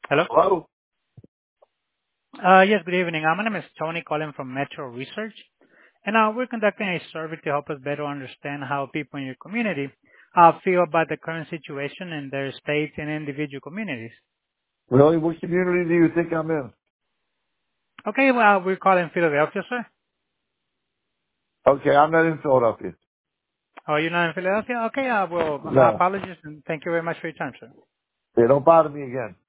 Hello? Hello? Yes, good evening. My name is Tony calling from Metro Research, and we're conducting a survey to help us better understand how people in your community feel about the current situation in their states and individual communities. Really? What community do you think I'm in? Okay, well, we're calling Philadelphia, sir. Okay, I'm not in Philadelphia. Oh, you're not in Philadelphia? Okay, well, my No. apologies, and thank you very much for your time, sir. Hey, don't bother me again.